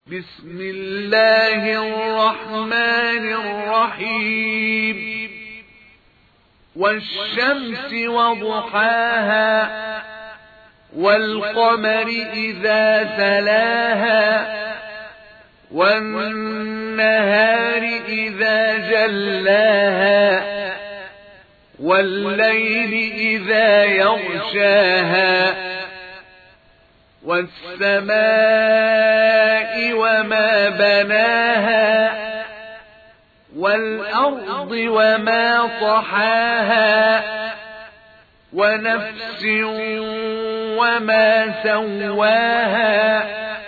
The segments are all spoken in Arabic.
بسم الله الرحمن الرحيم والشمس وضحاها والقمر إذا تلاها والنهار إذا جلاها والليل إذا يغشاها والسماء وما بناها والأرض وما طحاها ونفس وما سواها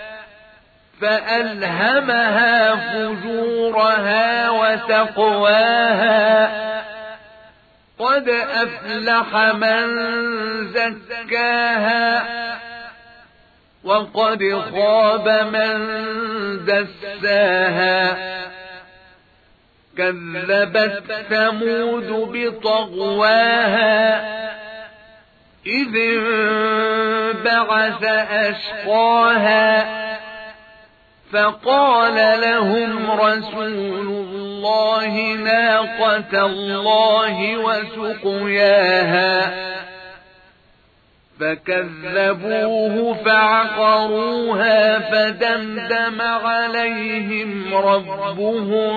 فألهمها فجورها وتقواها قد أفلح من زكاها وقد خاب من دساها كذبت ثمود بطغواها إذ انبعث أشقاها فقال لهم رسول الله ناقة الله وسقياها فكذبوه فعقروها فدمدم عليهم ربهم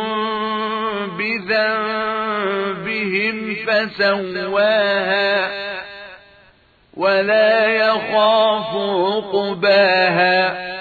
بذنبهم فسواها ولا يخاف عقباها